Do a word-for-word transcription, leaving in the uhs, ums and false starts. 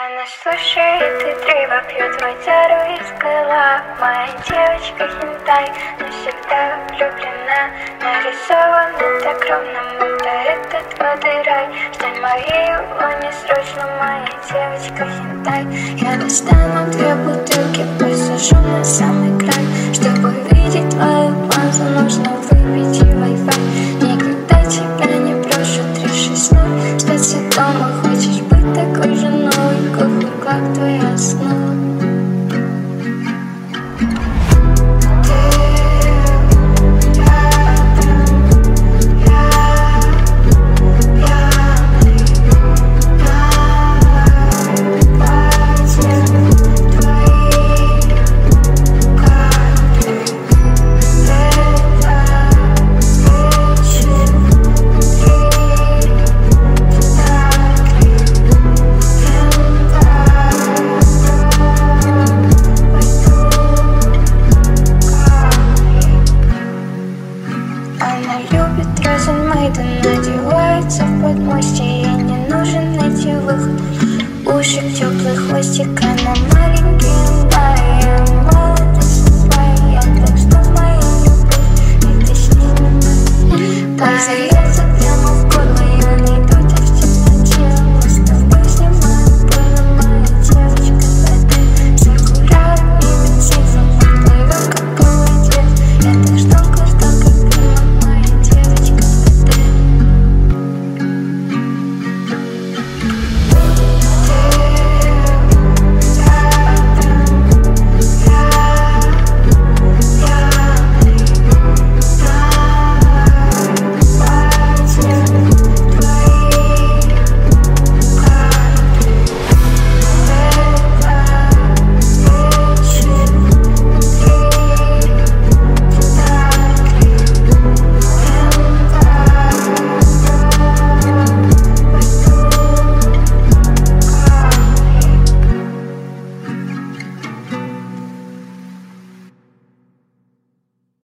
Она слушает и древо пьет водяру из горла. Моя девочка хентай, навсегда влюблена. Нарисован так ровно, будто это твой рай. Стань моей, о, не срочно, моя девочка хентай. Я достану две бутылки, посажу на самый край. Чтобы увидеть твою базу, нужно выпить и Wi-Fi. Никогда тебя не брошу, три шесть ноль. Остаться дома, хочешь быть такой женой? Кофе, как твоя основа. Она любит Розенмейда, надевается в подмостье. Ей не нужен найти выход, уши теплый хвостик. Она маленькая, моя молодость своя. Так что моя любовь, и ты с ней.